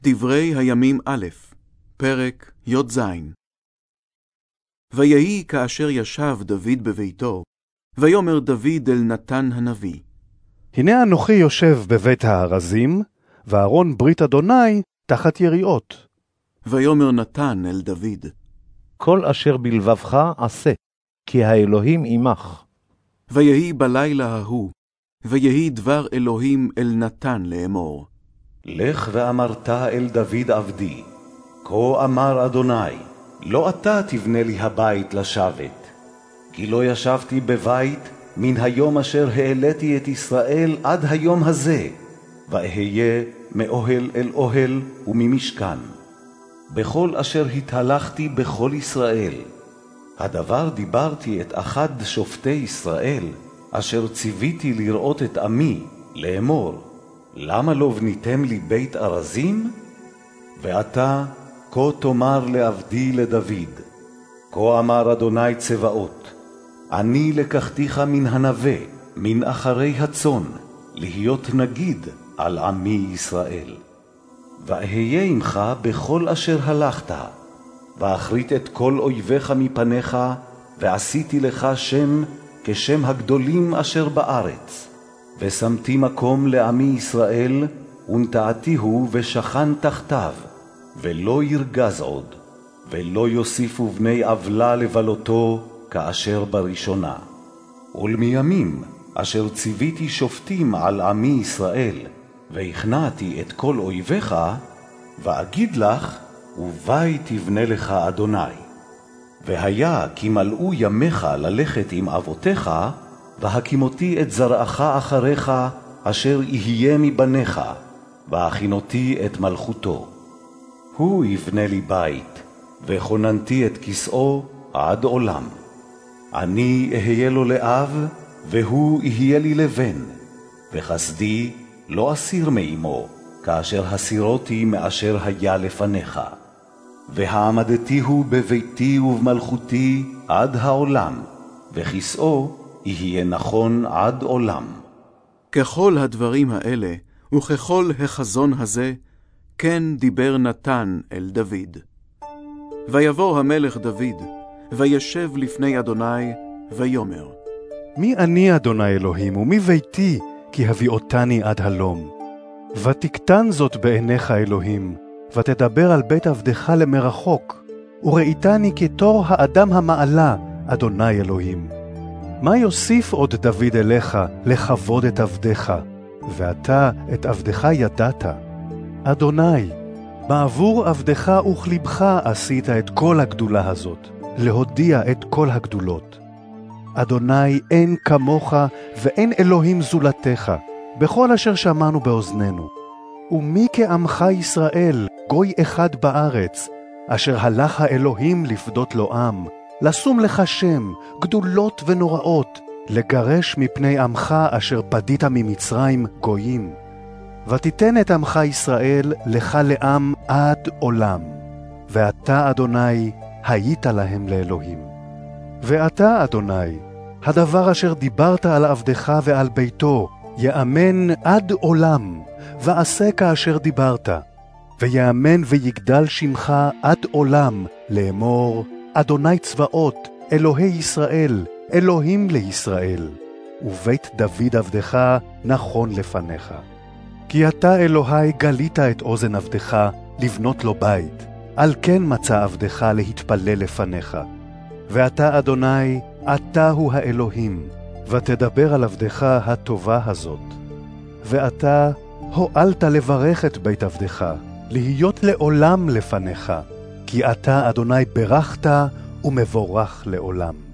דברי הימים א', פרק י"ז. ויהי כאשר ישב דוד בביתו, ויאמר דוד אל נתן הנביא, הנה אנוכי יושב בבית הארזים, וארון ברית אדוני תחת יריעות. ויאמר נתן אל דוד, כל אשר בלבבך עשה, כי האלוהים עמך. ויהי בלילה ההוא, ויהי דבר אלוהים אל נתן לאמור, לך ואמרת אל דוד עבדי, כה אמר אדוני, לא אתה תבנה לי הבית לשבת, כי לא ישבתי בבית מן היום אשר העליתי את ישראל עד היום הזה, ואהיה מאוהל אל אוהל וממשכן. בכל אשר התהלכתי בכל ישראל, הדבר דיברתי את אחד שופטי ישראל, אשר ציוויתי לראות את עמי, לאמור, למה לא בניתם לי בית ארזים? ואתה כה תאמר לעבדי לדוד, כה אמר אדוני צבאות, אני לקחתיך מן הנווה, מן אחרי הצאן, להיות נגיד על עמי ישראל. ואהיה עמך בכל אשר הלכת, ואחרית את כל אויביך מפניך, ועשיתי לך שם כשם הגדולים אשר בארץ. ושמתי מקום לעמי ישראל, ונטעתיהו ושכן תחתיו, ולא ירגז עוד, ולא יוסיפו בני עוולה לבלותו כאשר בראשונה. ולמימים אשר ציוויתי שופטים על עמי ישראל, והכנעתי את כל אויביך, ואגיד לך, ובית תבנה לך אדוני. והיה כי מלאו ימיך ללכת עם אבותיך, והקימותי את זרעך אחריך, אשר יהיה מבניך, והכינותי את מלכותו. הוא יבנה לי בית, וכוננתי את כסאו עד עולם. אני אהיה לו לאב, והוא יהיה לי לבן, וחסדי לא אסיר מאמו, כאשר הסירותי מאשר היה לפניך. והעמדתיהו בביתי ובמלכותי עד העולם, וכסאו יהיה נכון עד עולם. ככל הדברים האלה, וככל החזון הזה, כן דיבר נתן אל דוד. ויבוא המלך דוד, וישב לפני אדוני, ויאמר, מי אני אדוני אלוהים, ומי ביתי, כי הביאותני עד הלום? ותקטן זאת בעיניך אלוהים, ותדבר על בית עבדך למרחוק, וראיתני כתור האדם המעלה, אדוני אלוהים. מה יוסיף עוד דוד אליך לכבוד את עבדך, ואתה את עבדך ידעת? אדוני, בעבור עבדך וכליבך עשית את כל הגדולה הזאת, להודיע את כל הגדולות. אדוני, אין כמוך ואין אלוהים זולתך, בכל אשר שמענו באוזנינו. ומי כעמך ישראל, גוי אחד בארץ, אשר הלך האלוהים לפדות לו עם, לשום לך שם, גדולות ונוראות, לגרש מפני עמך אשר פדית ממצרים גויים. ותיתן את עמך ישראל לך לעם עד עולם, ואתה, אדוני, היית להם לאלוהים. ואתה, אדוני, הדבר אשר דיברת על עבדך ועל ביתו, יאמן עד עולם, ועשה כאשר דיברת, ויאמן ויגדל שמך עד עולם, לאמור, אדוני צבאות, אלוהי ישראל, אלוהים לישראל, ובית דוד עבדך נכון לפניך. כי אתה אלוהי גלית את אוזן עבדך לבנות לו בית, על כן מצא עבדך להתפלל לפניך. ואתה אדוני, אתה הוא האלוהים, ותדבר על עבדך הטובה הזאת. ואתה הועלת לברך את בית עבדך, להיות לעולם לפניך, כי אתה אדוני ברכת ומבורך לעולם.